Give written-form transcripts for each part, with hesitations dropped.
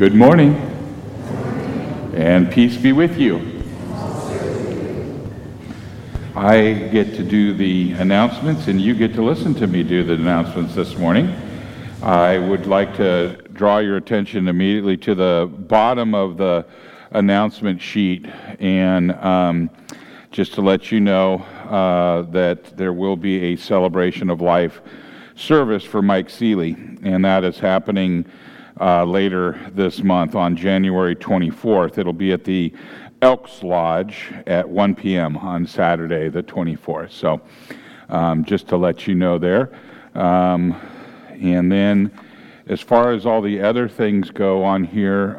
Good morning, and peace be with you. I get to do the announcements, and you get to listen to me do the announcements this morning. I would like to draw your attention immediately to the bottom of the announcement sheet, and just to let you know that there will be a celebration of life service for Mike Seeley, and that is happening later this month on January 24th. It'll be at the Elks Lodge at 1 p.m. on Saturday the 24th. So just to let you know there. And then as far as all the other things go on here,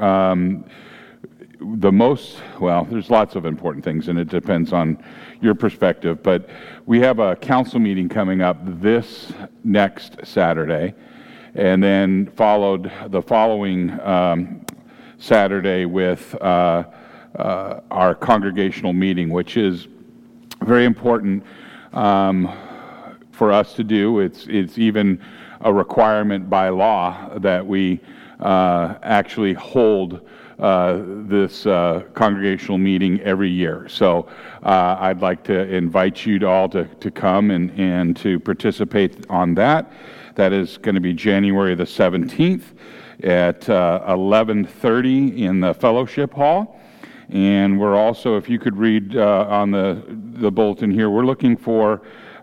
there's lots of important things, and it depends on your perspective, but we have a council meeting coming up this next Saturday, and then followed the following Saturday with our congregational meeting, which is very important for us to do. It's even a requirement by law that we actually hold this congregational meeting every year. So I'd like to invite you all to come and to participate on that. That is going to be January the 17th at 11:30 in the fellowship hall. And we're also, if you could read on the bulletin here, we're looking for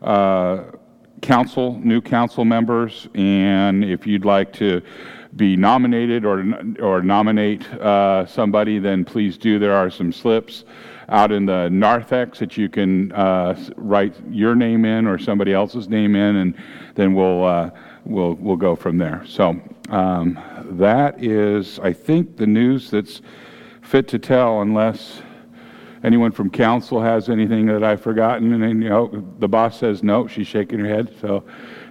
new council members, and if you'd like to be nominated or nominate somebody, then please do. There are some slips out in the narthex that you can write your name in or somebody else's name in, and then we'll go from there. So that is, I think, the news that's fit to tell, unless anyone from council has anything that I've forgotten. And the boss says no. She's shaking her head. So.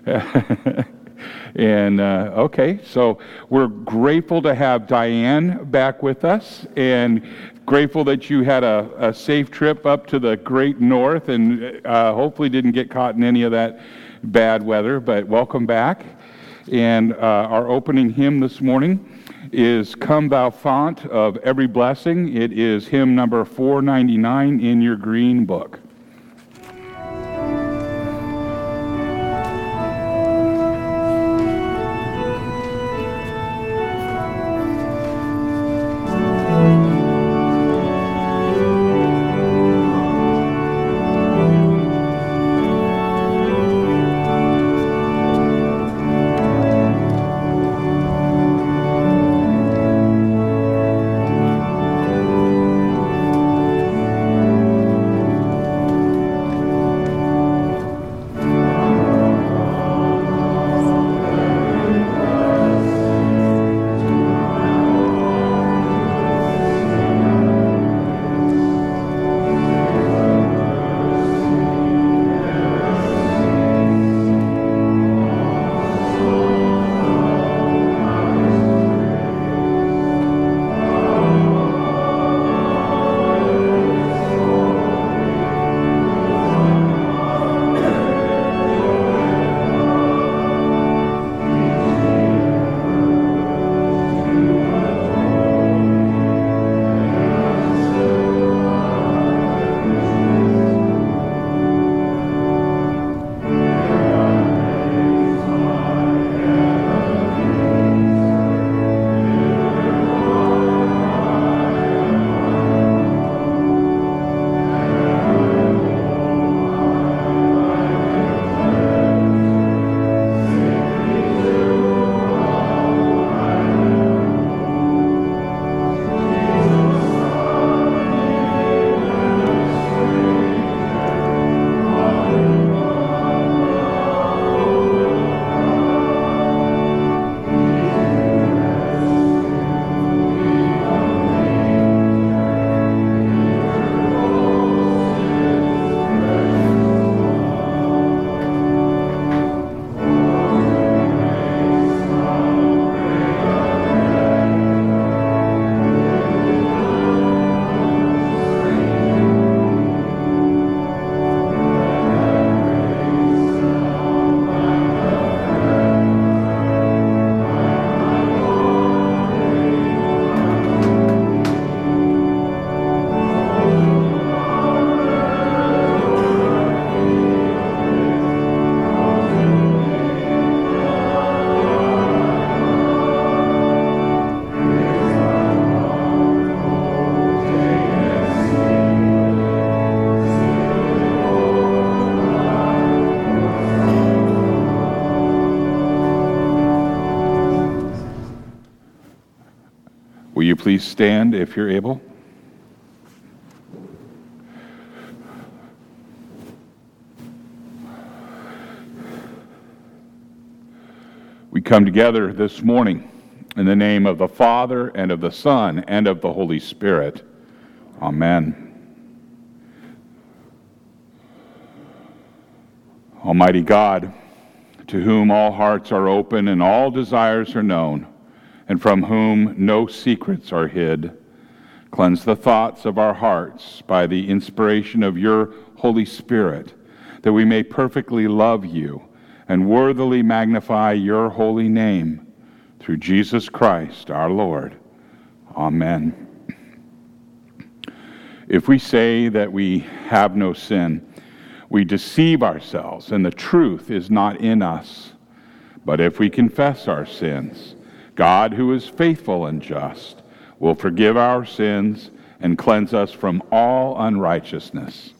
And okay, so we're grateful to have Diane back with us, and grateful that you had a safe trip up to the great north, and hopefully didn't get caught in any of that bad weather, but welcome back. And our opening hymn this morning is Come Thou Fount of Every Blessing. It is hymn number 499 in your green book. you please stand if you're able? We come together this morning in the name of the Father, and of the Son, and of the Holy Spirit. Amen. Almighty God, to whom all hearts are open and all desires are known, and from whom no secrets are hid, cleanse the thoughts of our hearts by the inspiration of your Holy Spirit, that we may perfectly love you and worthily magnify your holy name, through Jesus Christ our Lord. Amen. If we say that we have no sin, we deceive ourselves, and the truth is not in us. But if we confess our sins, God, who is faithful and just, will forgive our sins and cleanse us from all unrighteousness.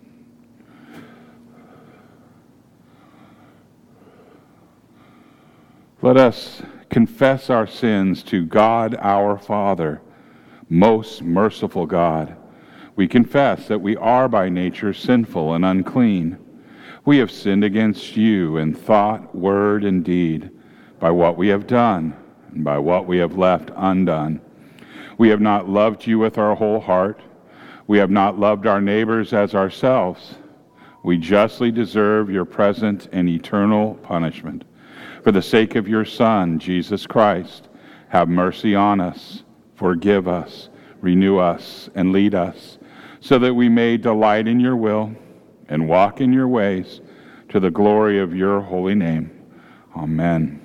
Let us confess our sins to God our Father. Most merciful God, we confess that we are by nature sinful and unclean. We have sinned against you in thought, word, and deed, by what we have done and by what we have left undone. We have not loved you with our whole heart. We have not loved our neighbors as ourselves. We justly deserve your present and eternal punishment. For the sake of your Son, Jesus Christ, have mercy on us, forgive us, renew us, and lead us, so that we may delight in your will and walk in your ways, to the glory of your holy name. Amen.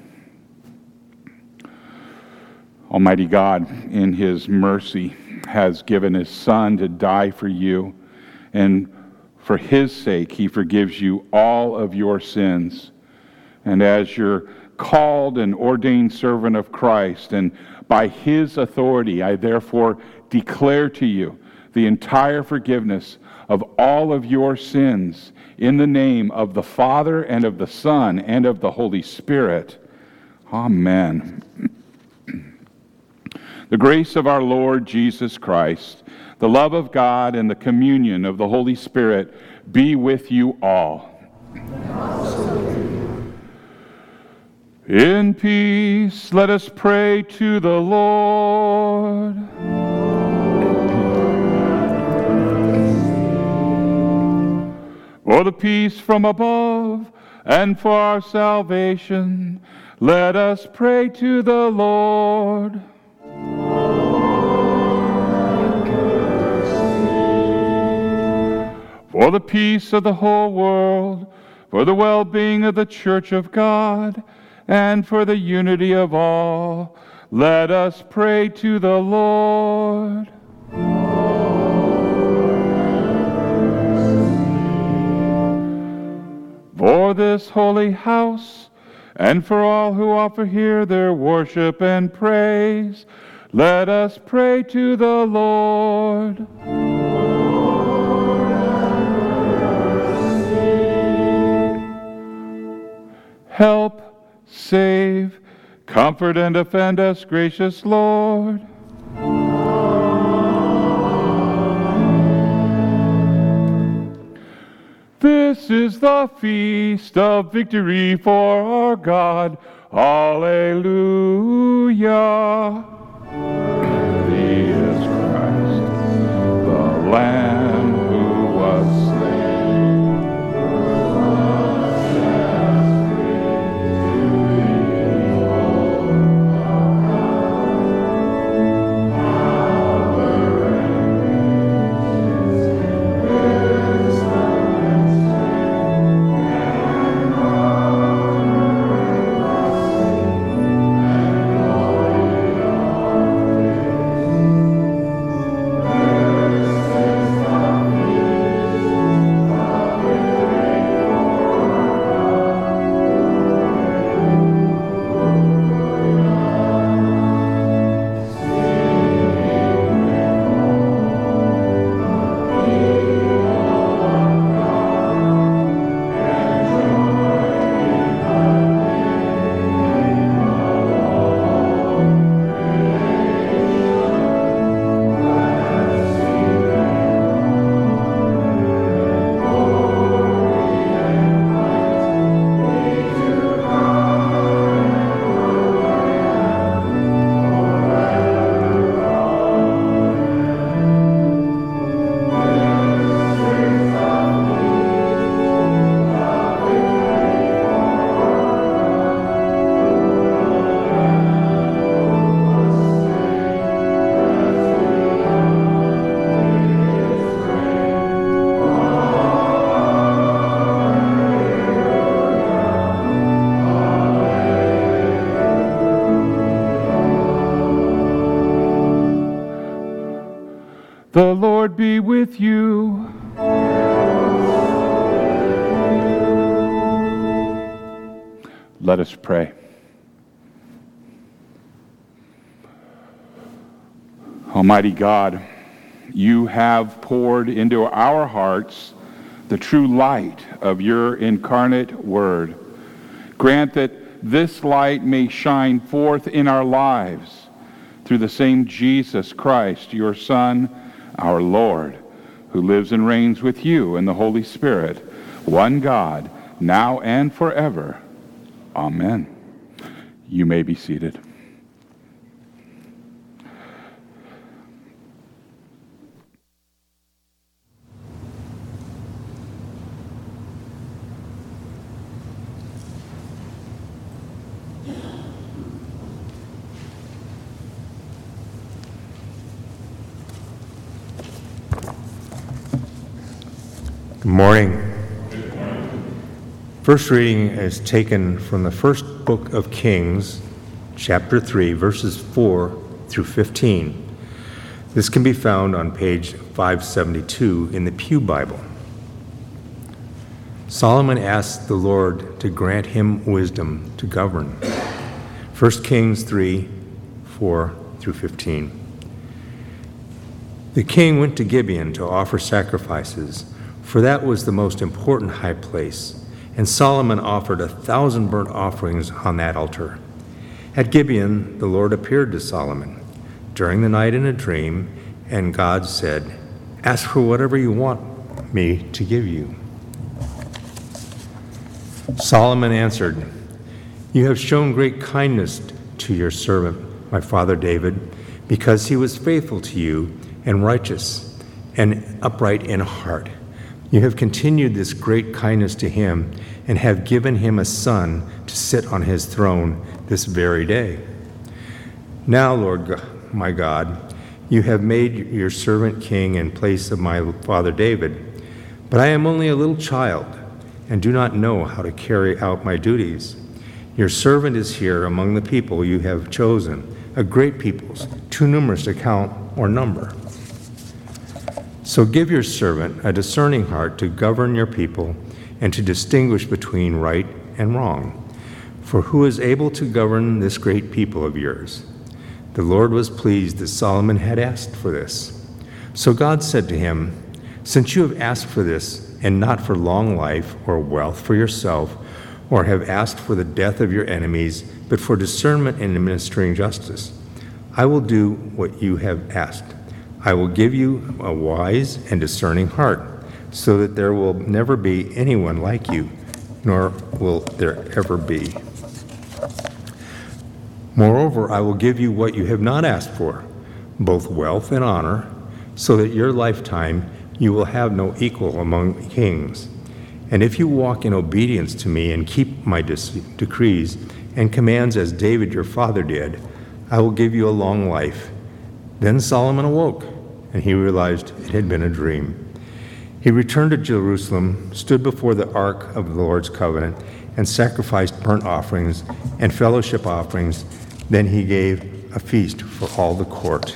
Almighty God, in his mercy, has given his Son to die for you, and for his sake he forgives you all of your sins. And as your called and ordained servant of Christ, and by his authority, I therefore declare to you the entire forgiveness of all of your sins in the name of the Father, and of the Son, and of the Holy Spirit. Amen. The grace of our Lord Jesus Christ, the love of God, and the communion of the Holy Spirit be with you all. In peace, let us pray to the Lord. For the peace from above and for our salvation, let us pray to the Lord. For the peace of the whole world, for the well-being of the Church of God, and for the unity of all, let us pray to the Lord. For this holy house, and for all who offer here their worship and praise, let us pray to the Lord. Help, save, comfort, and defend us, gracious Lord. This is the feast of victory for our God. Alleluia. Thee is Christ, the Lamb who was slain. The Lord be with you. Let us pray. Almighty God, you have poured into our hearts the true light of your incarnate word. Grant that this light may shine forth in our lives through the same Jesus Christ, your Son, our Lord, who lives and reigns with you in the Holy Spirit, one God, now and forever. Amen. You may be seated. Good morning. First reading is taken from the first book of Kings, chapter 3, verses 4 through 15. This can be found on page 572 in the Pew Bible. Solomon asked the Lord to grant him wisdom to govern. 1 Kings 3, 4 through 15. The king went to Gibeon to offer sacrifices, for that was the most important high place, and Solomon offered 1,000 burnt offerings on that altar. At Gibeon, the Lord appeared to Solomon during the night in a dream, and God said, "Ask for whatever you want me to give you." Solomon answered, "You have shown great kindness to your servant, my father David, because he was faithful to you and righteous and upright in heart. You have continued this great kindness to him and have given him a son to sit on his throne this very day. Now, Lord my God, you have made your servant king in place of my father David, but I am only a little child and do not know how to carry out my duties. Your servant is here among the people you have chosen, a great people, too numerous to count or number. So give your servant a discerning heart to govern your people and to distinguish between right and wrong. For who is able to govern this great people of yours?" The Lord was pleased that Solomon had asked for this. So God said to him, "Since you have asked for this, and not for long life or wealth for yourself, or have asked for the death of your enemies, but for discernment in administering justice, I will do what you have asked. I will give you a wise and discerning heart, so that there will never be anyone like you, nor will there ever be. Moreover, I will give you what you have not asked for, both wealth and honor, so that your lifetime you will have no equal among kings. And if you walk in obedience to me and keep my decrees and commands as David your father did, I will give you a long life." Then Solomon awoke, and he realized it had been a dream. He returned to Jerusalem, stood before the ark of the Lord's covenant, and sacrificed burnt offerings and fellowship offerings. Then he gave a feast for all the court.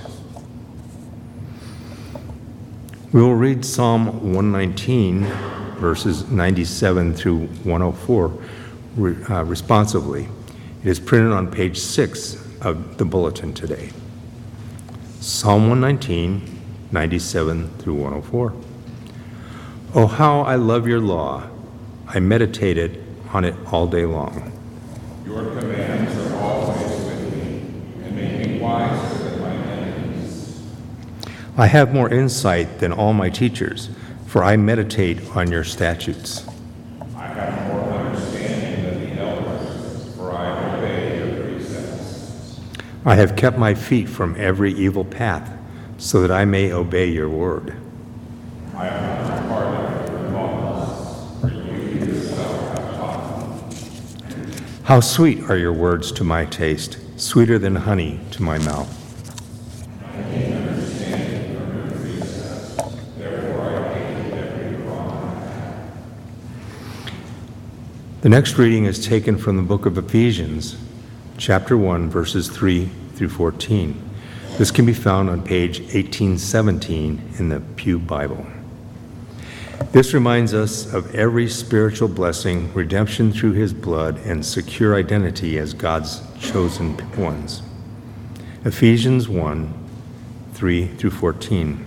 We will read Psalm 119, verses 97 through 104, responsively. It is printed on page 6 of the bulletin today. Psalm 119, 97 through 104. Oh, how I love your law. I meditated on it all day long. Your commands are always with me and make me wiser than my enemies. I have more insight than all my teachers, for I meditate on your statutes. I have more understanding than the elders, for I obey your precepts. I have kept my feet from every evil path, so that I may obey your word. I have not departed from laws, for you yourself have taught me. How sweet are your words to my taste, sweeter than honey to my mouth. I gain understanding from your precepts, therefore I hate every wrong path. The next reading is taken from the book of Ephesians, chapter 1, verses 3 through 14. This can be found on page 1817 in the Pew Bible. This reminds us of every spiritual blessing, redemption through his blood, and secure identity as God's chosen ones. Ephesians 1, 3 through 14.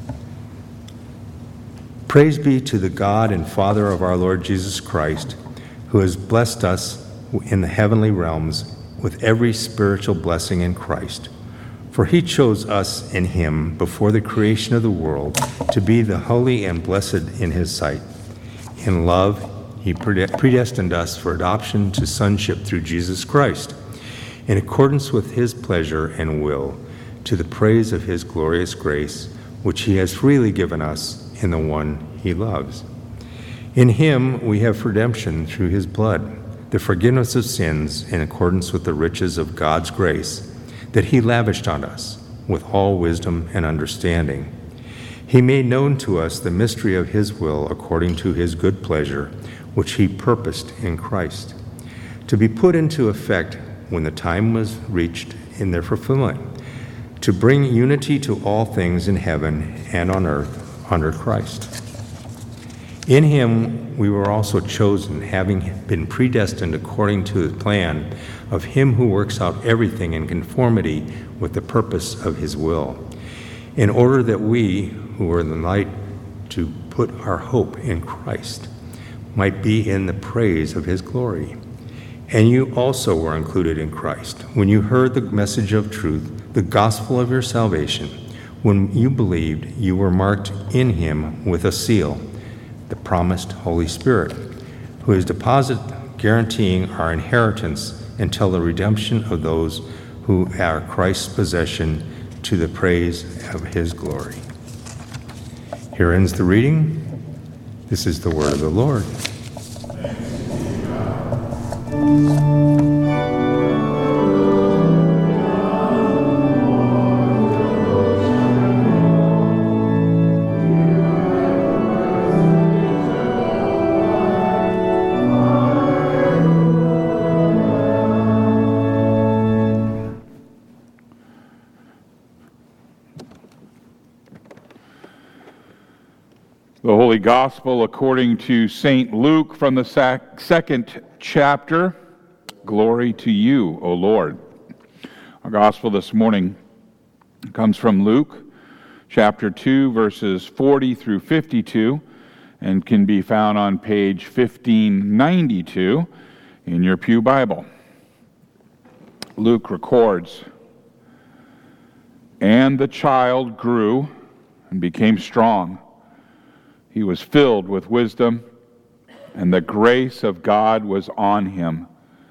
Praise be to the God and Father of our Lord Jesus Christ, who has blessed us in the heavenly realms with every spiritual blessing in Christ. For he chose us in him before the creation of the world to be the holy and blessed in his sight. In love, he predestined us for adoption to sonship through Jesus Christ, in accordance with his pleasure and will, to the praise of his glorious grace, which he has freely given us in the one he loves. In him we have redemption through his blood, the forgiveness of sins in accordance with the riches of God's grace that he lavished on us with all wisdom and understanding. He made known to us the mystery of his will according to his good pleasure, which he purposed in Christ, to be put into effect when the time was reached in their fulfillment, to bring unity to all things in heaven and on earth under Christ. In him we were also chosen, having been predestined according to the plan of him who works out everything in conformity with the purpose of his will, in order that we, who are the light to put our hope in Christ, might be in the praise of his glory. And you also were included in Christ when you heard the message of truth, the gospel of your salvation. When you believed, you were marked in him with a seal, the promised Holy Spirit, who is deposit guaranteeing our inheritance until the redemption of those who are Christ's possession, to the praise of his glory. Here ends the reading. This is the word of the Lord. The Holy Gospel according to St. Luke from the second chapter. Glory to you, O Lord. Our Gospel this morning comes from Luke chapter 2, verses 40 through 52, and can be found on page 1592 in your Pew Bible. Luke records, "And the child grew and became strong. He was filled with wisdom, and the grace of God was on him."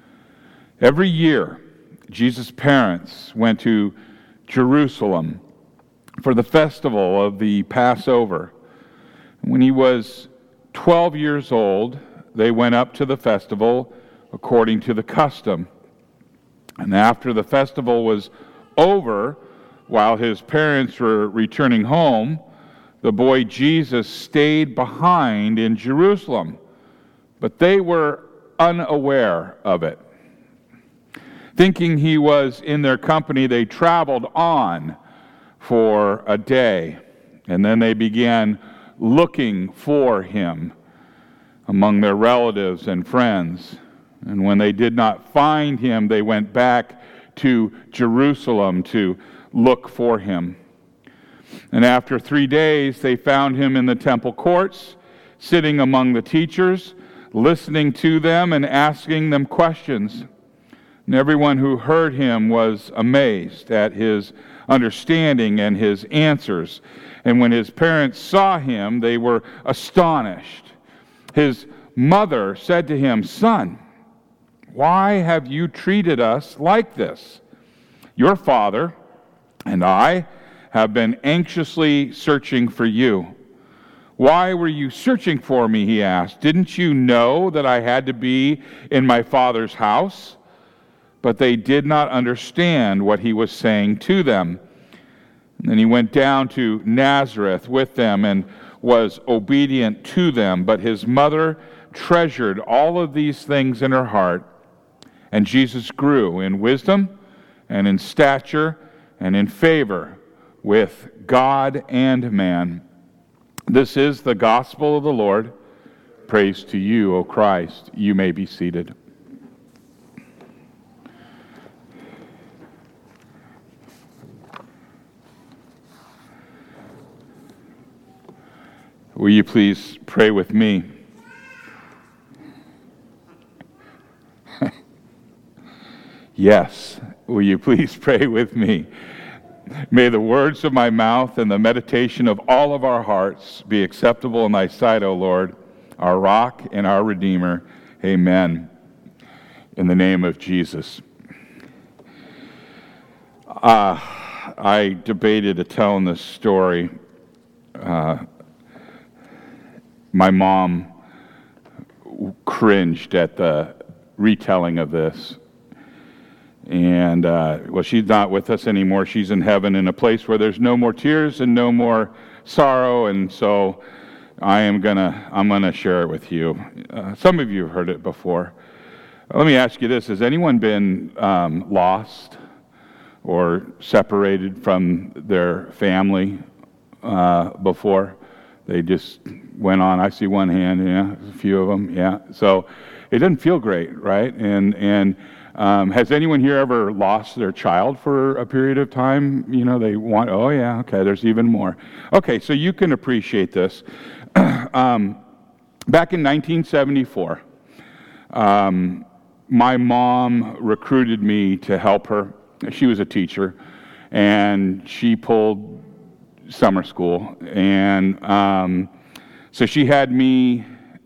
Every year, Jesus' parents went to Jerusalem for the festival of the Passover. When he was 12 years old, they went up to the festival according to the custom. And after the festival was over, while his parents were returning home, the boy Jesus stayed behind in Jerusalem, but they were unaware of it. Thinking he was in their company, they traveled on for a day, and then they began looking for him among their relatives and friends. And when they did not find him, they went back to Jerusalem to look for him. And after 3 days, they found him in the temple courts, sitting among the teachers, listening to them and asking them questions. And everyone who heard him was amazed at his understanding and his answers. And when his parents saw him, they were astonished. His mother said to him, "Son, why have you treated us like this? Your father and I have been anxiously searching for you." "Why were you searching for me?" he asked. "Didn't you know that I had to be in my Father's house?" But they did not understand what he was saying to them. And then he went down to Nazareth with them and was obedient to them. But his mother treasured all of these things in her heart. And Jesus grew in wisdom and in stature and in favor with God and man. This is the gospel of the Lord. Praise to you, O Christ. You may be seated. Will you please pray with me? Yes, will you please pray with me? May the words of my mouth and the meditation of all of our hearts be acceptable in thy sight, O Lord, our rock and our Redeemer. Amen. In the name of Jesus. I debated telling this story. My mom cringed at the retelling of this. And, well, she's not with us anymore. She's in heaven in a place where there's no more tears and no more sorrow. And so I'm gonna share it with you. Some of you have heard it before. Let me ask you this. Has anyone been lost or separated from their family before? They just went on. I see one hand, yeah, a few of them, yeah. So it doesn't feel great, right? And has anyone here ever lost their child for a period of time? You know, they want, oh yeah, okay, there's even more. Okay, so you can appreciate this. Back in 1974, my mom recruited me to help her. She was a teacher, and she pulled summer school. And so she had me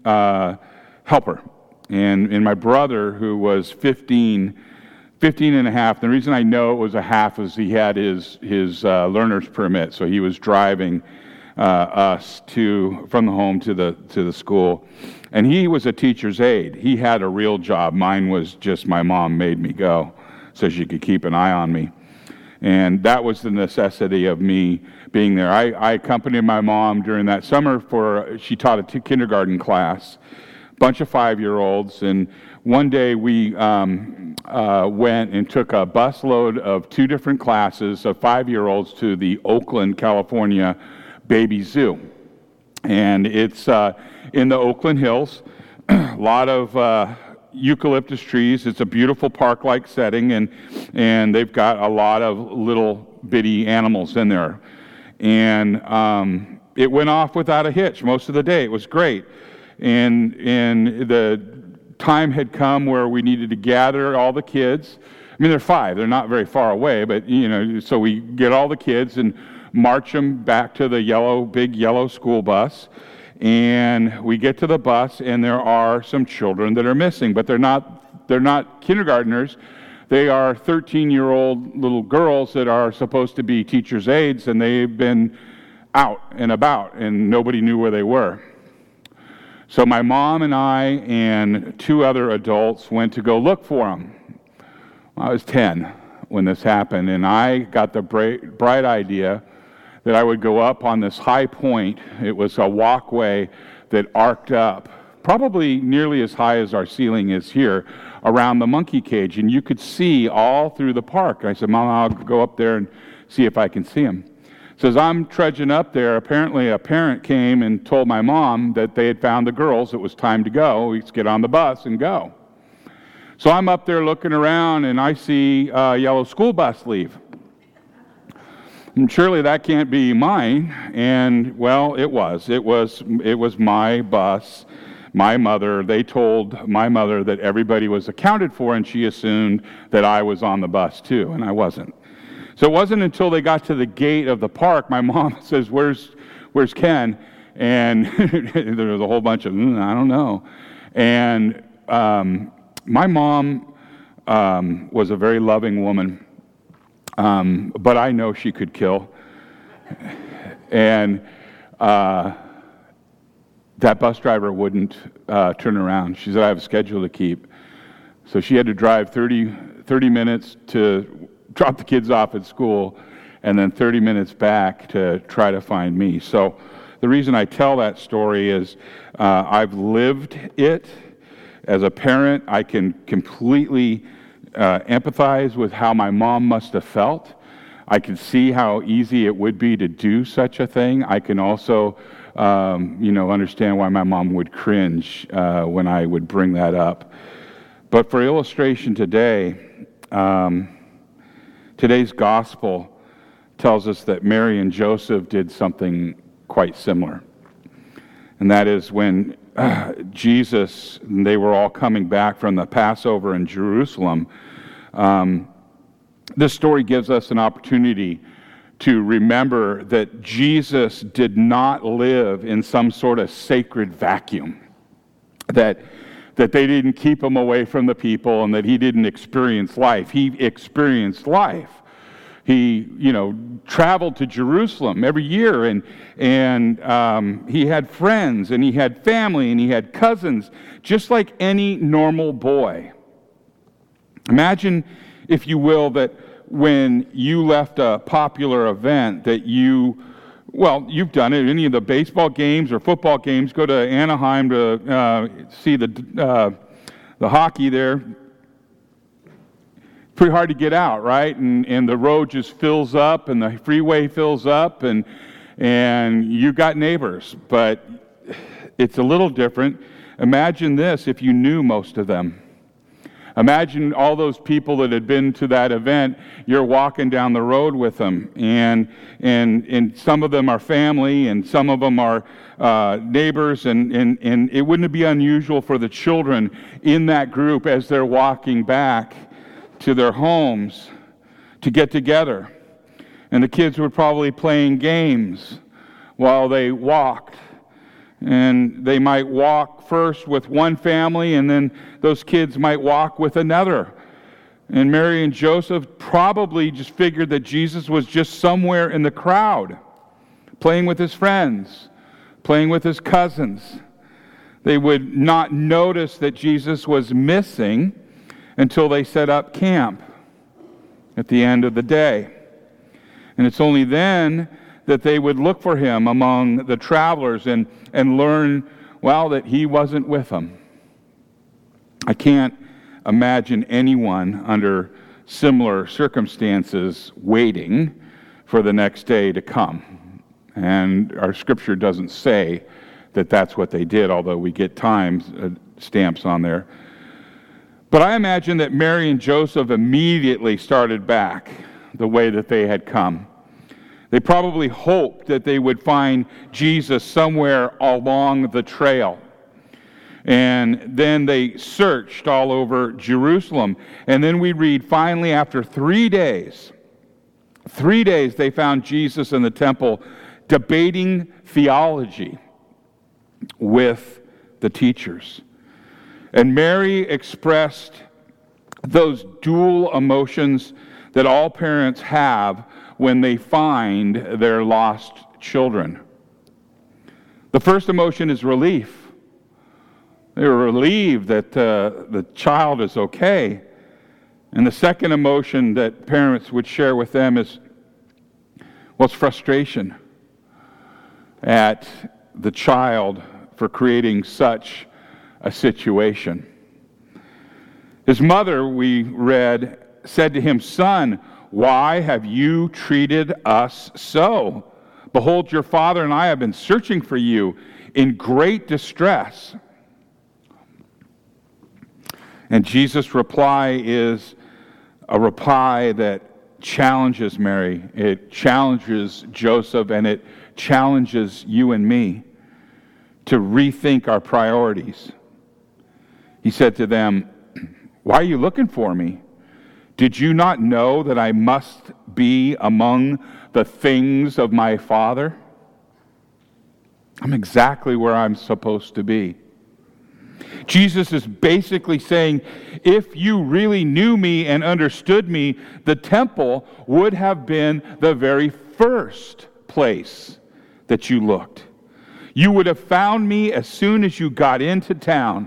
help her. And my brother, who was 15 and a half, the reason I know it was a half is he had his learner's permit, so he was driving us from the home to the school. And he was a teacher's aide. He had a real job. Mine was just my mom made me go so she could keep an eye on me. And that was the necessity of me being there. I accompanied my mom during that summer she taught a kindergarten class, bunch of 5-year-olds, and one day we went and took a busload of 2 different classes of 5-year-olds to the Oakland, California baby zoo. And it's in the Oakland Hills, a lot of eucalyptus trees. It's a beautiful park-like setting, and they've got a lot of little bitty animals in there. And it went off without a hitch most of the day. It was great. And the time had come where we needed to gather all the kids. I mean, they're 5. They're not very far away, but, you know, so we get all the kids and march them back to the big yellow school bus. And we get to the bus, and there are some children that are missing, but they're not kindergartners. They are 13-year-old little girls that are supposed to be teachers' aides, and they've been out and about, and nobody knew where they were. So my mom and I and 2 other adults went to go look for them. I was 10 when this happened, and I got the bright idea that I would go up on this high point. It was a walkway that arced up, probably nearly as high as our ceiling is here, around the monkey cage, and you could see all through the park. I said, Mom, I'll go up there and see if I can see him. So as I'm trudging up there, apparently a parent came and told my mom that they had found the girls. It was time to go. Let's get on the bus and go. So I'm up there looking around, and I see a yellow school bus leave. And surely that can't be mine. And, well, it was. It was my bus. My mother, they told my mother that everybody was accounted for, and she assumed that I was on the bus too, and I wasn't. So it wasn't until they got to the gate of the park, my mom says, where's Ken? And there was a whole bunch of, I don't know. And my mom was a very loving woman, but I know she could kill. And that bus driver wouldn't turn around. She said, I have a schedule to keep. So she had to drive 30 minutes to drop the kids off at school, and then 30 minutes back to try to find me. So the reason I tell that story is I've lived it. As a parent, I can completely empathize with how my mom must have felt. I can see how easy it would be to do such a thing. I can also, understand why my mom would cringe when I would bring that up. But for illustration today, today's gospel tells us that Mary and Joseph did something quite similar. And that is when Jesus, and they were all coming back from the Passover in Jerusalem, this story gives us an opportunity to remember that Jesus did not live in some sort of sacred vacuum, that they didn't keep him away from the people and that he didn't experience life. He experienced life. He, traveled to Jerusalem every year, and he had friends, and he had family, and he had cousins, just like any normal boy. Imagine, if you will, that when you left a popular event that you've done it, any of the baseball games or football games, go to Anaheim to see the hockey there. Pretty hard to get out, right? And the road just fills up, and the freeway fills up, and you got neighbors. But it's a little different. Imagine this if you knew most of them. Imagine all those people that had been to that event. You're walking down the road with them, and some of them are family, and some of them are neighbors, and it wouldn't be unusual for the children in that group as they're walking back to their homes to get together. And the kids were probably playing games while they walked. And they might walk first with one family, and then those kids might walk with another. And Mary and Joseph probably just figured that Jesus was just somewhere in the crowd, playing with his friends, playing with his cousins. They would not notice that Jesus was missing until they set up camp at the end of the day. And it's only then that they would look for him among the travelers and learn, that he wasn't with them. I can't imagine anyone under similar circumstances waiting for the next day to come. And our scripture doesn't say that that's what they did, although we get time stamps on there. But I imagine that Mary and Joseph immediately started back the way that they had come. They probably hoped that they would find Jesus somewhere along the trail. And then they searched all over Jerusalem. And then we read, finally, after 3 days, they found Jesus in the temple debating theology with the teachers. And Mary expressed those dual emotions that all parents have when they find their lost children. The first emotion is relief. They were relieved that the child is okay. And the second emotion that parents would share with them is, it's frustration at the child for creating such a situation. His mother, we read, said to him, "Son, why have you treated us so? Behold, your father and I have been searching for you in great distress." And Jesus' reply is a reply that challenges Mary. It challenges Joseph, and it challenges you and me to rethink our priorities. He said to them, "Why are you looking for me? Did you not know that I must be among the things of my Father? I'm exactly where I'm supposed to be." Jesus is basically saying, if you really knew me and understood me, the temple would have been the very first place that you looked. You would have found me as soon as you got into town.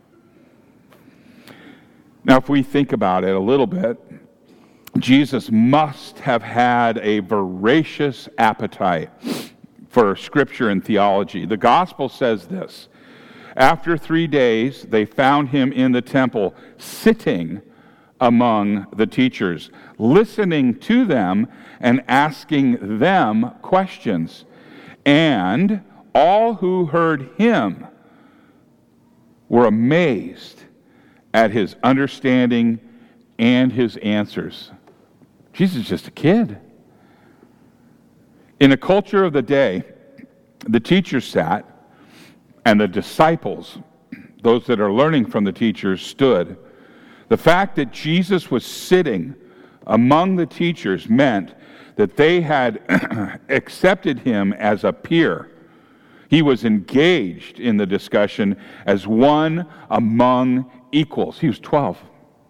Now, if we think about it a little bit, Jesus must have had a voracious appetite for Scripture and theology. The Gospel says this: after 3 days, they found him in the temple, sitting among the teachers, listening to them and asking them questions. And all who heard him were amazed at his understanding and his answers. Jesus is just a kid. In the culture of the day, the teachers sat, and the disciples, those that are learning from the teachers, stood. The fact that Jesus was sitting among the teachers meant that they had accepted him as a peer. He was engaged in the discussion as one among equals. He was 12.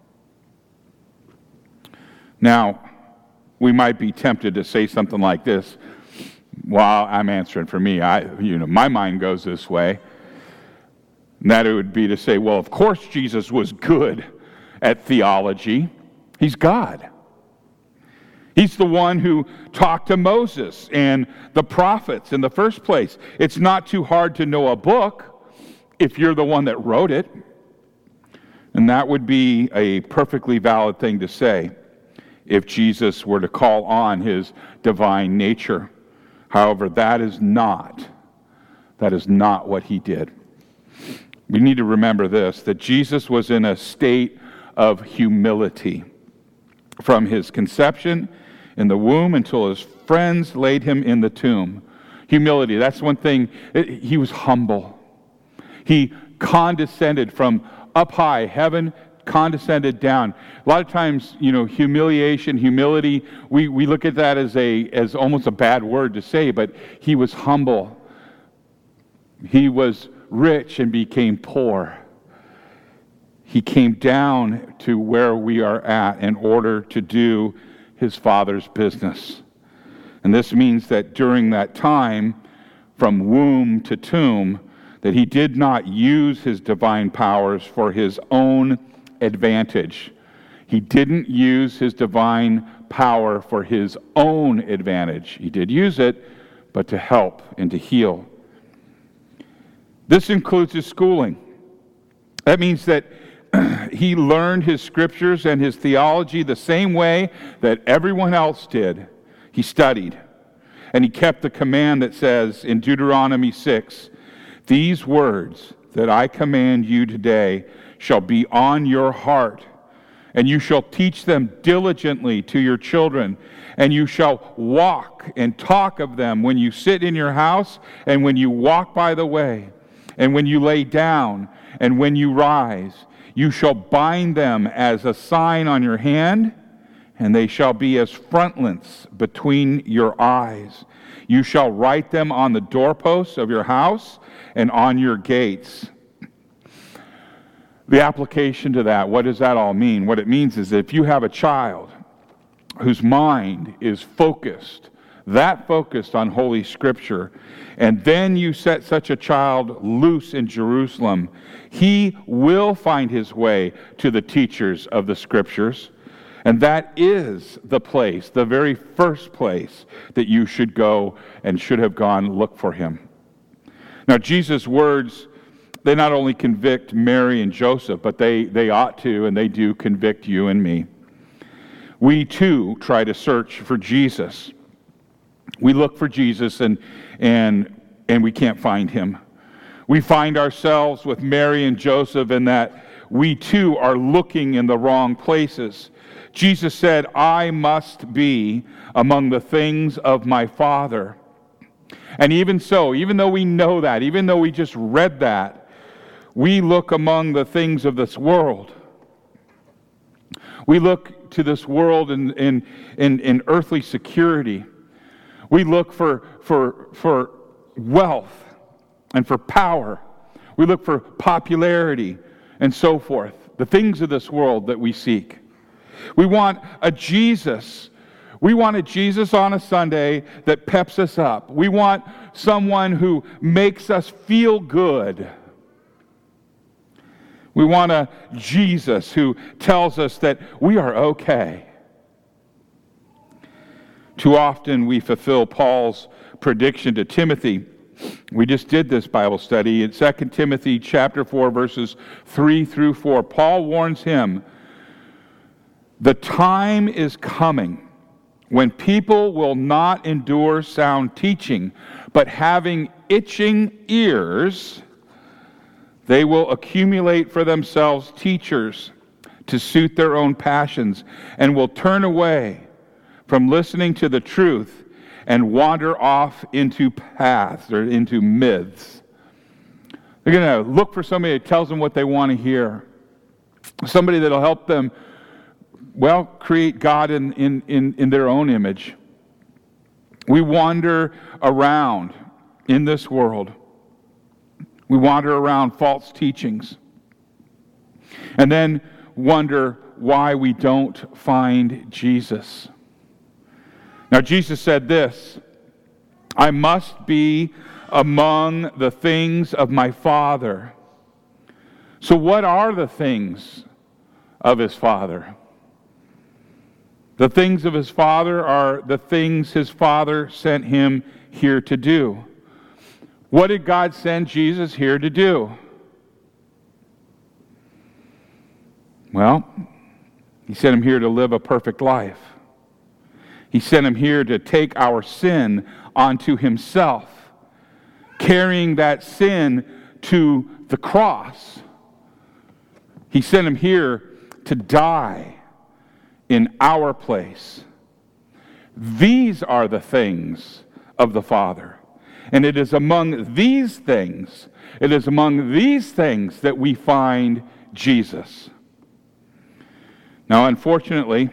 Now, we might be tempted to say something like this. Well, I'm answering for me. My mind goes this way. And that it would be to say, well, of course Jesus was good at theology. He's God. He's the one who talked to Moses and the prophets in the first place. It's not too hard to know a book if you're the one that wrote it. And that would be a perfectly valid thing to say if Jesus were to call on his divine nature. However, that is not what he did. We need to remember this, that Jesus was in a state of humility from his conception in the womb until his friends laid him in the tomb. Humility, that's one thing. He was humble. He condescended from up high, heaven condescended down. A lot of times, humiliation, humility, we look at that as almost a bad word to say, but he was humble. He was rich and became poor. He came down to where we are at in order to do his Father's business. And this means that during that time, from womb to tomb, that he did not use his divine powers for his own advantage. He didn't use his divine power for his own advantage. He did use it, but to help and to heal. This includes his schooling. That means that he learned his scriptures and his theology the same way that everyone else did. He studied. And he kept the command that says in Deuteronomy 6, "These words that I command you today shall be on your heart, and you shall teach them diligently to your children, and you shall walk and talk of them when you sit in your house, and when you walk by the way, and when you lay down, and when you rise. You shall bind them as a sign on your hand, and they shall be as frontlets between your eyes. You shall write them on the doorposts of your house and on your gates." The application to that, what does that all mean? What it means is that if you have a child whose mind is focused on Holy Scripture, and then you set such a child loose in Jerusalem, he will find his way to the teachers of the Scriptures. And that is the place, the very first place that you should go and should have gone look for him. Now, Jesus' words, they not only convict Mary and Joseph, but they ought to, and they do convict you and me. We too try to search for Jesus. We look for Jesus and we can't find him. We find ourselves with Mary and Joseph in that we too are looking in the wrong places. Jesus said, "I must be among the things of my Father." And even so, even though we know that, even though we just read that, we look among the things of this world. We look to this world in earthly security. We look for wealth and for power. We look for popularity and so forth. The things of this world that we seek. We want a Jesus. We want a Jesus on a Sunday that peps us up. We want someone who makes us feel good. We want a Jesus who tells us that we are okay. Too often we fulfill Paul's prediction to Timothy. We just did this Bible study in 2 Timothy chapter 4, verses 3 through 4. Paul warns him The time is coming when people will not endure sound teaching, but having itching ears, they will accumulate for themselves teachers to suit their own passions, and will turn away from listening to the truth and wander off into paths or into myths. They're going to look for somebody that tells them what they want to hear. Somebody that will help them, well, create God in their own image. We wander around in this world. We wander around false teachings. And then wonder why we don't find Jesus. Now, Jesus said this, I must be among the things of my Father. So what are the things of his Father? The things of his Father are the things his Father sent him here to do. What did God send Jesus here to do? Well, he sent him here to live a perfect life. He sent him here to take our sin onto himself, carrying that sin to the cross. He sent him here to die in our place. These are the things of the Father. And it is among these things that we find Jesus. Now, unfortunately,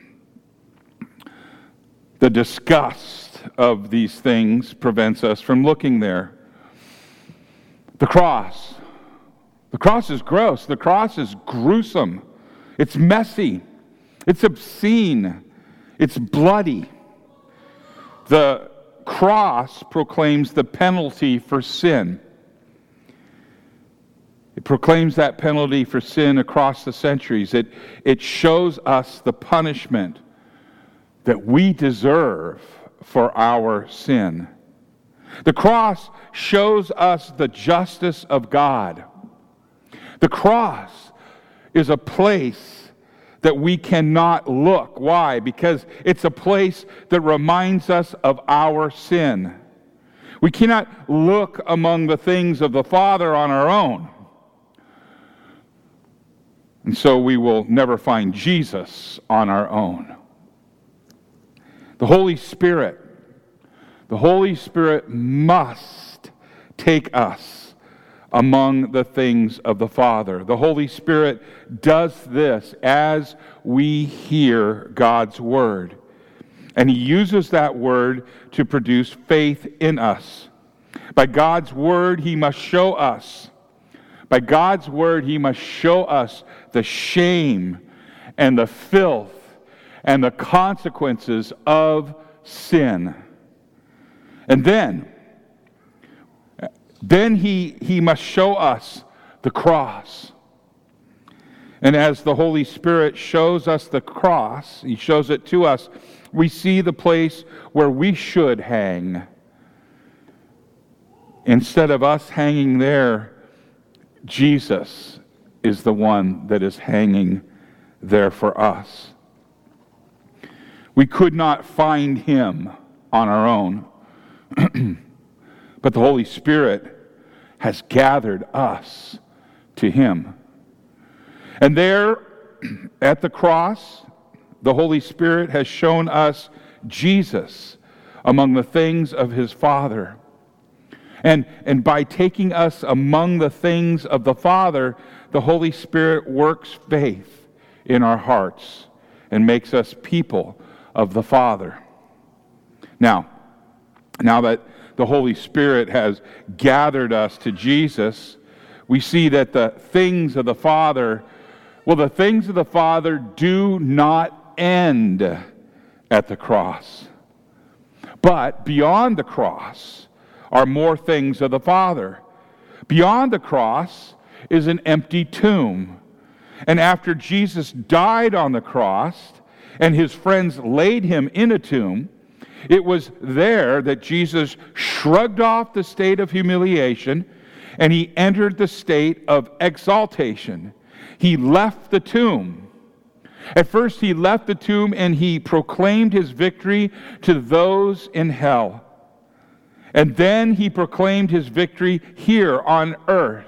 the disgust of these things prevents us from looking there. The cross. The cross is gross. The cross is gruesome. It's messy. It's obscene. It's bloody. The cross proclaims the penalty for sin. It proclaims that penalty for sin across the centuries. It shows us the punishment that we deserve for our sin. The cross shows us the justice of God. The cross is a place that we cannot look. Why? Because it's a place that reminds us of our sin. We cannot look among the things of the Father on our own. And so we will never find Jesus on our own. The Holy Spirit must take us among the things of the Father. The Holy Spirit does this as we hear God's Word. And He uses that Word to produce faith in us. By God's Word, He must show us. By God's Word, He must show us the shame and the filth and the consequences of sin. And then he must show us the cross. And as the Holy Spirit shows us the cross, He shows it to us, we see the place where we should hang. Instead of us hanging there, Jesus is the one that is hanging there for us. We could not find Him on our own. But the Holy Spirit has gathered us to Him. And there at the cross, the Holy Spirit has shown us Jesus among the things of His Father. And by taking us among the things of the Father, the Holy Spirit works faith in our hearts and makes us people of the Father. Now that the Holy Spirit has gathered us to Jesus, we see that the things of the Father, the things of the Father do not end at the cross. But beyond the cross are more things of the Father. Beyond the cross is an empty tomb. And after Jesus died on the cross and His friends laid Him in a tomb, it was there that Jesus shrugged off the state of humiliation and He entered the state of exaltation. He left the tomb At first, he left the tomb and he proclaimed his victory to those in hell. And then he proclaimed his victory here on earth.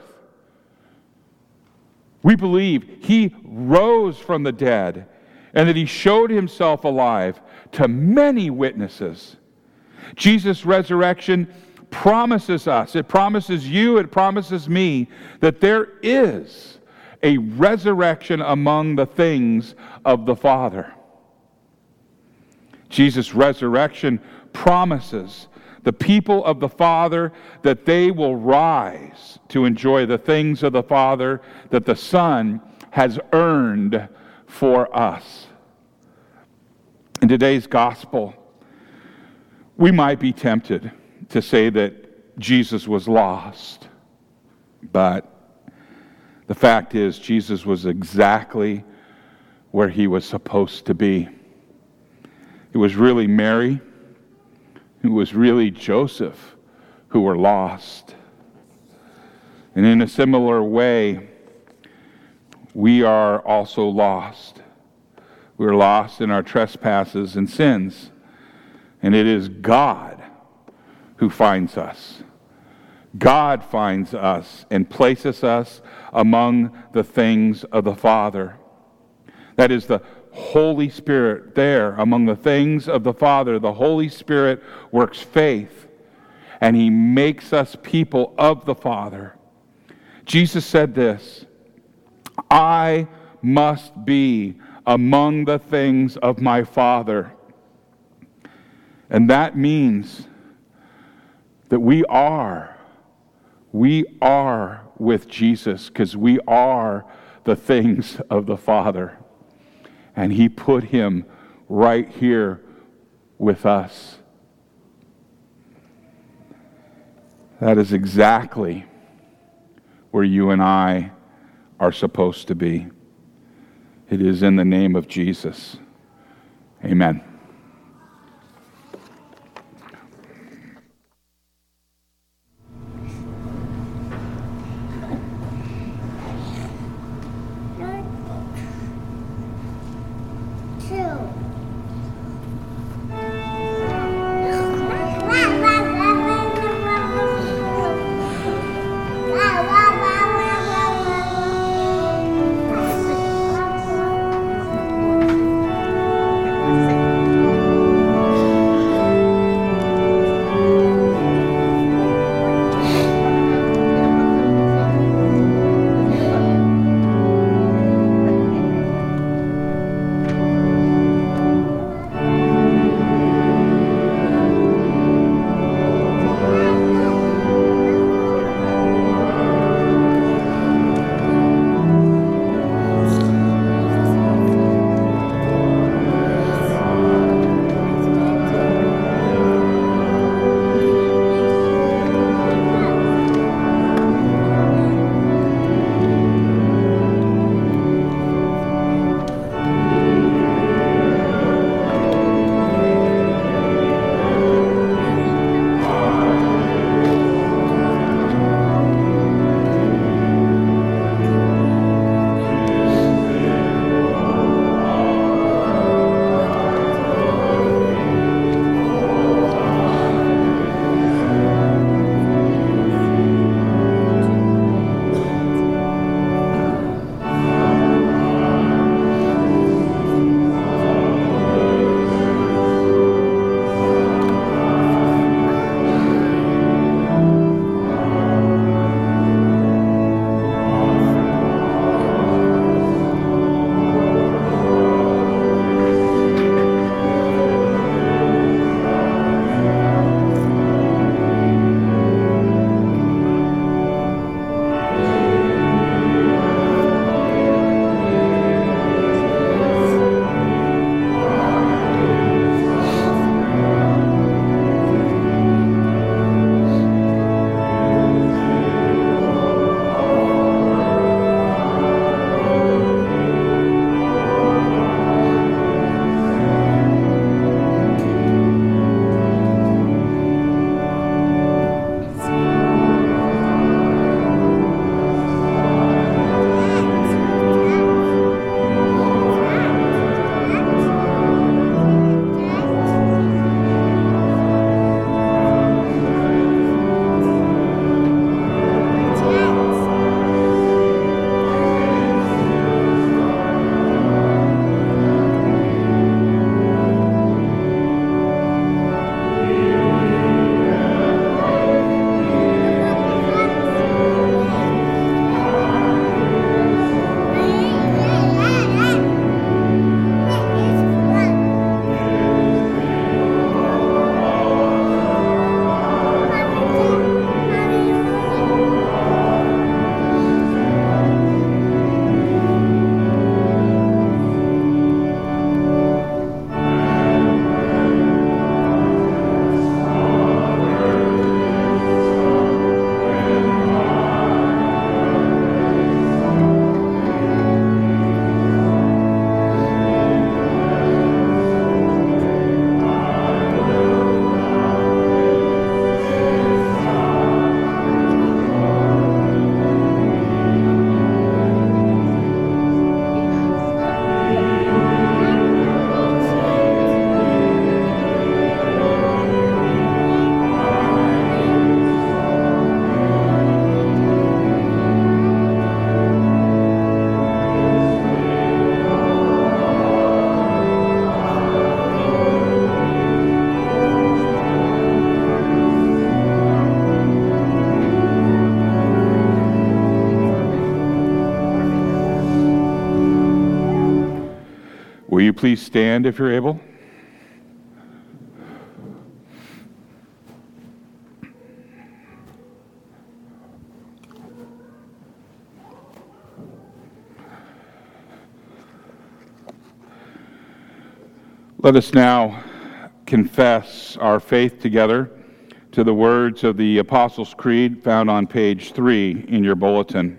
We believe he rose from the dead and that he showed himself alive to many witnesses. Jesus' resurrection promises us, it promises you, it promises me, that there is a resurrection among the things of the Father. Jesus' resurrection promises the people of the Father that they will rise to enjoy the things of the Father that the Son has earned for us. In today's gospel, we might be tempted to say that Jesus was lost, but the fact is Jesus was exactly where he was supposed to be. It was really Mary, it was really Joseph who were lost. And in a similar way, we are also lost. We're lost in our trespasses and sins. And it is God who finds us. God finds us and places us among the things of the Father. That is the Holy Spirit there among the things of the Father. The Holy Spirit works faith, and he makes us people of the Father. Jesus said this, I must be among the things of my Father. And that means that we are with Jesus because we are the things of the Father. And he put him right here with us. That is exactly where you and I are supposed to be. It is in the name of Jesus. Amen. Will you please stand if you're able? Let us now confess our faith together to the words of the Apostles' Creed found on page 3 in your bulletin.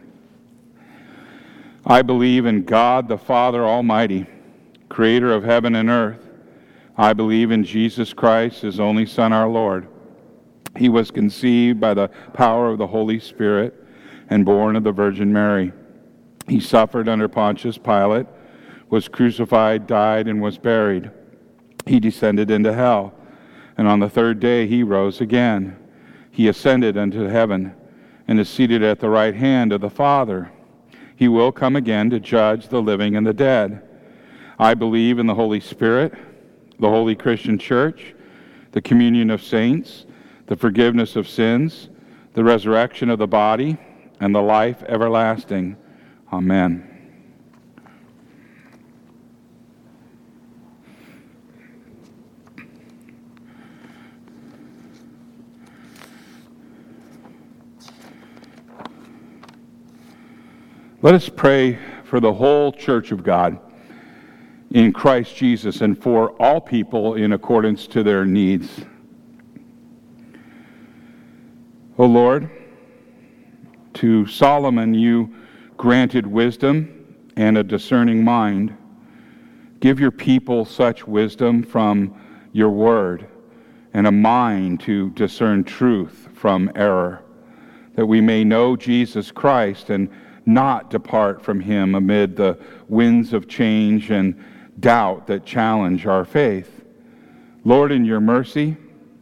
I believe in God the Father Almighty, creator of heaven and earth. I believe in Jesus Christ, his only Son, our Lord. He was conceived by the power of the Holy Spirit and born of the Virgin Mary. He suffered under Pontius Pilate, was crucified, died, and was buried. He descended into hell, and on the third day he rose again. He ascended into heaven and is seated at the right hand of the Father. He will come again to judge the living and the dead. I believe in the Holy Spirit, the Holy Christian Church, the communion of saints, the forgiveness of sins, the resurrection of the body, and the life everlasting. Amen. Let us pray for the whole Church of God in Christ Jesus and for all people in accordance to their needs. O Lord, to Solomon you granted wisdom and a discerning mind. Give your people such wisdom from your word and a mind to discern truth from error, that we may know Jesus Christ and not depart from him amid the winds of change and doubt that challenge our faith. Lord, in your mercy,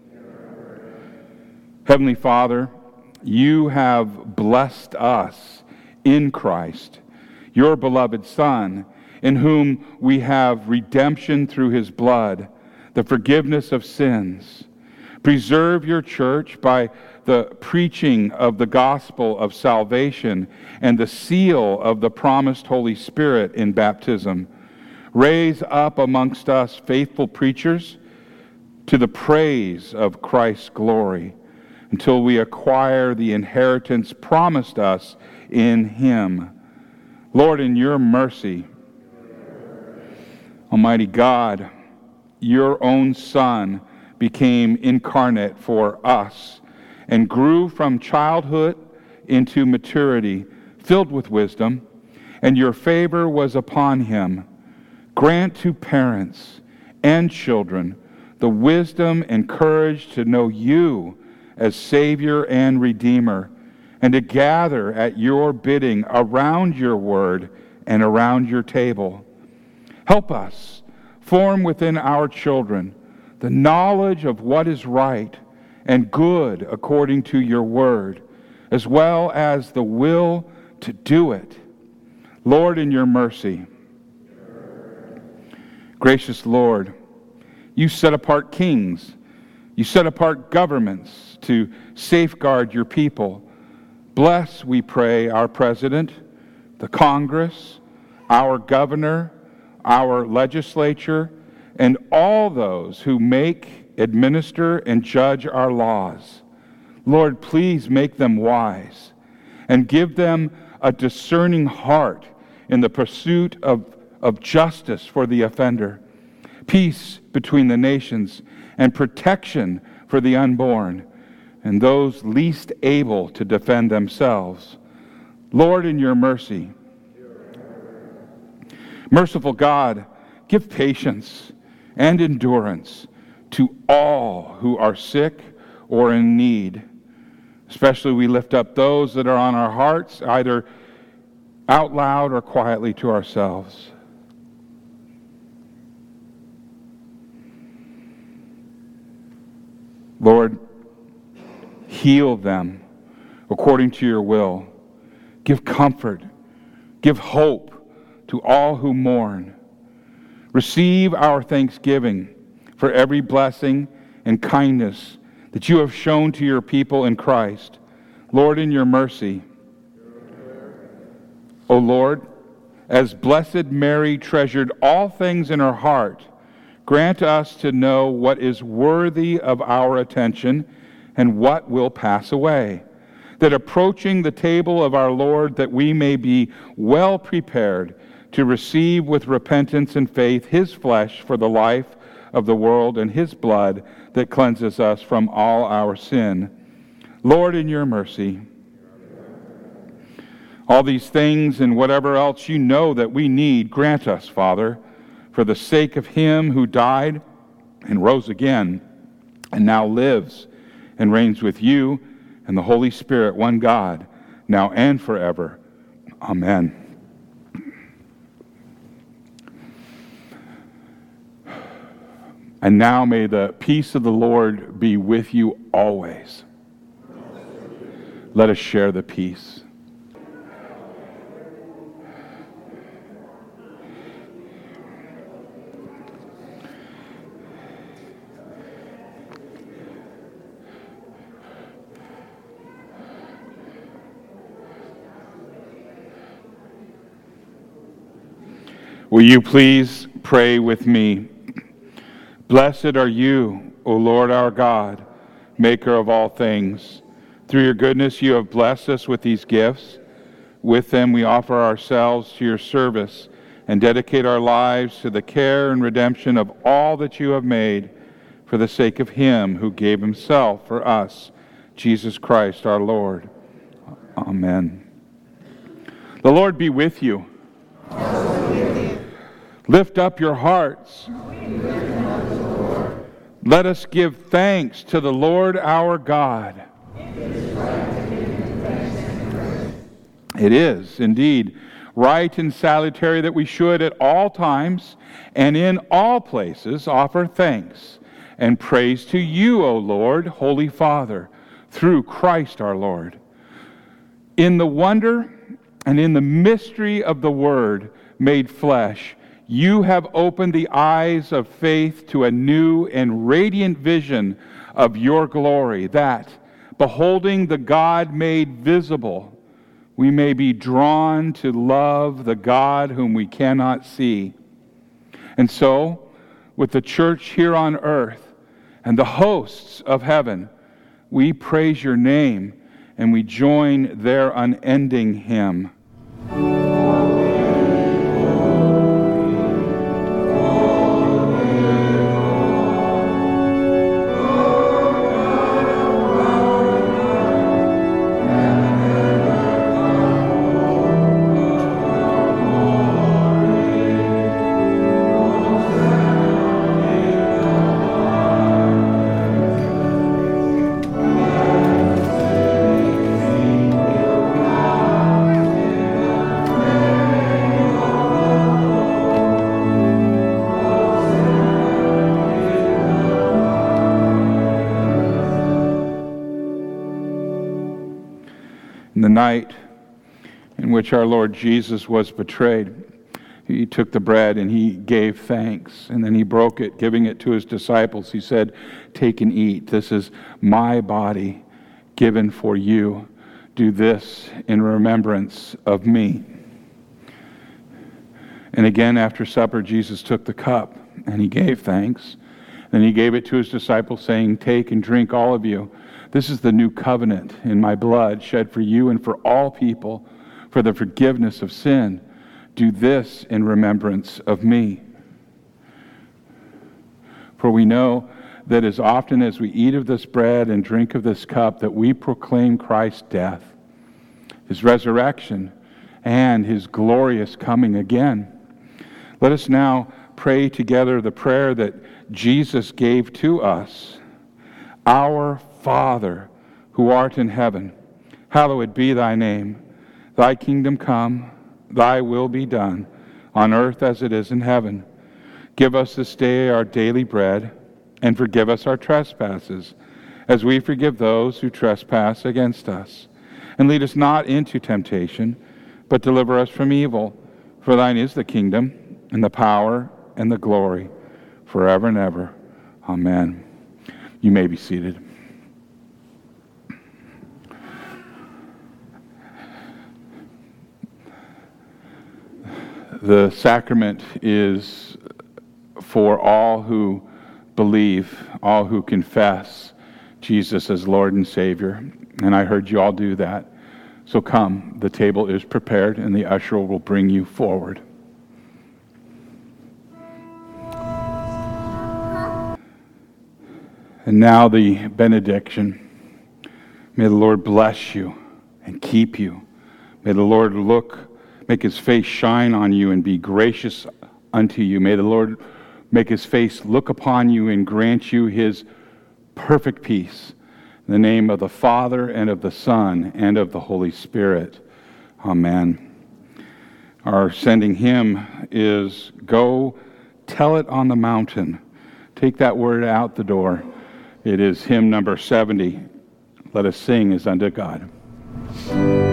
Heavenly Father, you have blessed us in Christ, your beloved Son, in whom we have redemption through his blood, the forgiveness of sins. Preserve your church by the preaching of the gospel of salvation and the seal of the promised Holy Spirit in baptism. Raise up amongst us faithful preachers to the praise of Christ's glory until we acquire the inheritance promised us in him. Lord, in your mercy, Almighty God, your own Son became incarnate for us and grew from childhood into maturity, filled with wisdom, and your favor was upon him. Grant to parents and children the wisdom and courage to know you as Savior and Redeemer, and to gather at your bidding around your word and around your table. Help us form within our children the knowledge of what is right and good according to your word, as well as the will to do it. Lord, in your mercy. Gracious Lord, you set apart kings, you set apart governments to safeguard your people. Bless, we pray, our president, the Congress, our governor, our legislature, and all those who make, administer, and judge our laws. Lord, please make them wise and give them a discerning heart in the pursuit of justice for the offender, peace between the nations, and protection for the unborn and those least able to defend themselves. Lord, in your mercy. Merciful God, give patience and endurance to all who are sick or in need. Especially we lift up those that are on our hearts, either out loud or quietly to ourselves. Lord, heal them according to your will. Give comfort, give hope to all who mourn. Receive our thanksgiving for every blessing and kindness that you have shown to your people in Christ. Lord, in your mercy. O Lord, as Blessed Mary treasured all things in her heart, grant us to know what is worthy of our attention and what will pass away, that approaching the table of our Lord, that we may be well prepared to receive with repentance and faith his flesh for the life of the world and his blood that cleanses us from all our sin. Lord, in your mercy, all these things and whatever else you know that we need, grant us, Father, for the sake of him who died and rose again and now lives and reigns with you and the Holy Spirit, one God, now and forever. Amen. And now may the peace of the Lord be with you always. Let us share the peace. Will you please pray with me? Blessed are you, O Lord our God, maker of all things. Through your goodness you have blessed us with these gifts. With them we offer ourselves to your service and dedicate our lives to the care and redemption of all that you have made for the sake of him who gave himself for us, Jesus Christ our Lord. Amen. The Lord be with you. Lift up your hearts. Let us give thanks to the Lord our God. It is indeed right and salutary that we should at all times and in all places offer thanks and praise to you, O Lord, Holy Father, through Christ our Lord. In the wonder and in the mystery of the Word made flesh, you have opened the eyes of faith to a new and radiant vision of your glory, that, beholding the God made visible, we may be drawn to love the God whom we cannot see. And so, with the church here on earth and the hosts of heaven, we praise your name and we join their unending hymn. The night in which our Lord Jesus was betrayed, he took the bread and he gave thanks, and then he broke it, giving it to his disciples. He said, "Take and eat. This is my body given for you. Do this in remembrance of me." And again, after supper, Jesus took the cup and he gave thanks. Then he gave it to his disciples, saying, "Take and drink, all of you. This is the new covenant in my blood, shed for you and for all people for the forgiveness of sin. Do this in remembrance of me." For we know that as often as we eat of this bread and drink of this cup, that we proclaim Christ's death, his resurrection, and his glorious coming again. Let us now pray together the prayer that Jesus gave to us. Our Father, who art in heaven, hallowed be thy name. Thy kingdom come, thy will be done, on earth as it is in heaven. Give us this day our daily bread, and forgive us our trespasses, as we forgive those who trespass against us. And lead us not into temptation, but deliver us from evil. For thine is the kingdom, and the power, and the glory, forever and ever. Amen. You may be seated. The sacrament is for all who believe, all who confess Jesus as Lord and Savior. And I heard you all do that. So come, the table is prepared and the usher will bring you forward. And now the benediction. May the Lord bless you and keep you. May the Lord make his face shine on you and be gracious unto you. May the Lord make his face look upon you and grant you his perfect peace. In the name of the Father, and of the Son, and of the Holy Spirit. Amen. Our sending hymn is Go Tell It on the Mountain. Take that word out the door. It is hymn number 70. Let us sing as unto God.